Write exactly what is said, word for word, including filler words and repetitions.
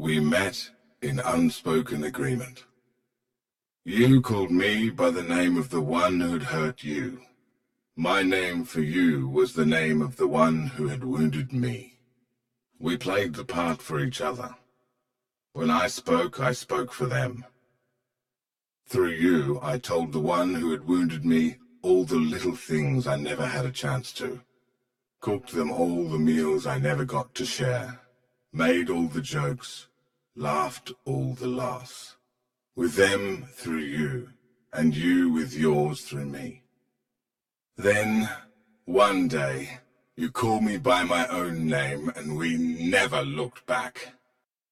We met in unspoken agreement. You called me by the name of the one who'd hurt you. My name for you was the name of the one who had wounded me. We played the part for each other. When I spoke, I spoke for them. Through you, I told the one who had wounded me all the little things I never had a chance to. Cooked them all the meals I never got to share. Made all the jokes. Laughed all the laughs. With them through you, and you with yours through me. Then, one day, you called me by my own name, and we never looked back.